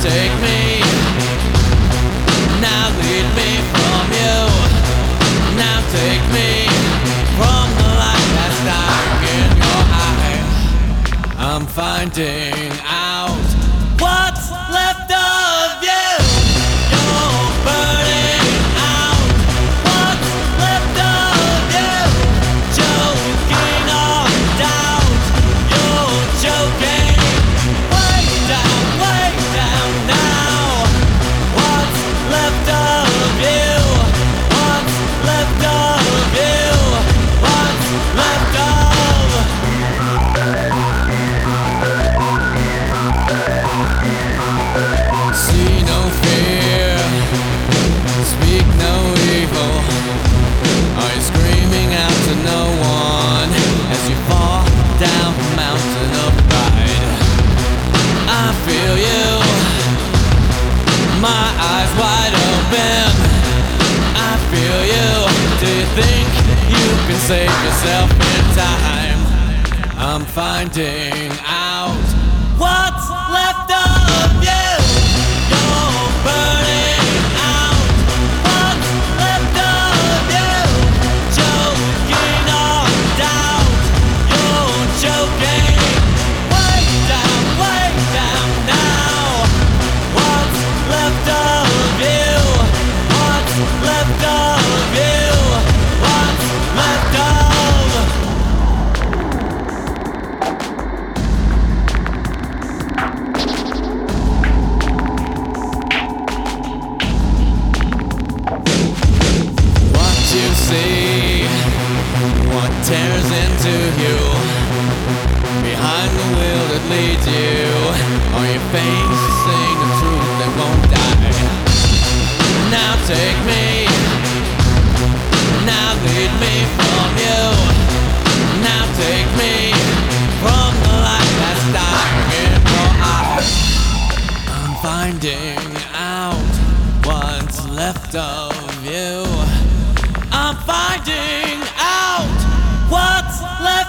take me, now lead me from you. Now take me from the light that's dark in your eye. I'm finding out what's left of you. You're burning out. What's left of you? Choking on doubt. You're choking way down now. What's left of you? What's left of you? What's left of? See no fear, speak no evil. Are you screaming out to no one as you fall down the mountain of pride? I feel you, my eyes wide open. I feel you. Do you think you can save yourself in time? I'm finding out what's left of you. You're burning out. What's left of you? Choking on doubt. You're choking way down now. What's left of you? What's left of you? What's left of? What you see, what tears into you, behind the wheel that leads you, are you facing the truth that won't die? Now take me, now lead me from you. Now take me from the light that's dark in your eyes. I'm finding out what's left of you. I'm finding out what's left